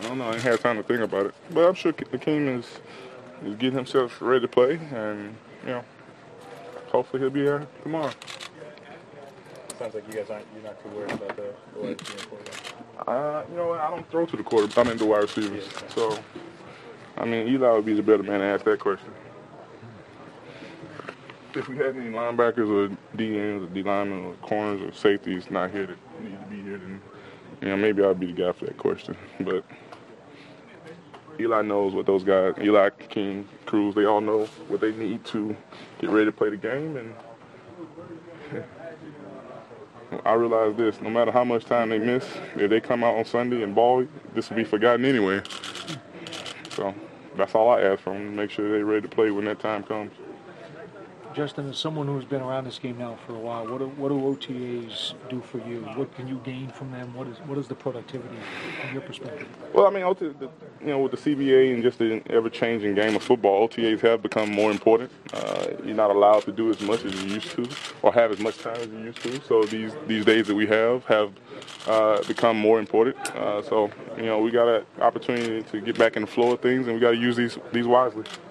don't know. I ain't had time to think about it. But I'm sure Akeem is getting himself ready to play, and, hopefully he'll be here tomorrow. Sounds like you're not too worried about the wide receiver quarterback. You know what? I don't throw to the quarterback. I mean, the wide receivers. Yeah. So, Eli would be the better man to ask that question. If we had any linebackers or DNs or D linemen or corners or safeties not here that need to be here, then maybe I'd be the guy for that question. But Eli knows what those guys, Eli, King, Cruz, they all know what they need to get ready to play the game. And I realize this: no matter how much time they miss, if they come out on Sunday and ball, this will be forgotten anyway. So that's all I ask from them: make sure they're ready to play when that time comes. Justin, as someone who's been around this game now for a while, what do OTAs do for you? What can you gain from them? What is the productivity from your perspective? Well, with the CBA and just the ever-changing game of football, OTAs have become more important. You're not allowed to do as much as you used to, or have as much time as you used to. So these days that we have become more important. So we got an opportunity to get back in the flow of things, and we got to use these wisely.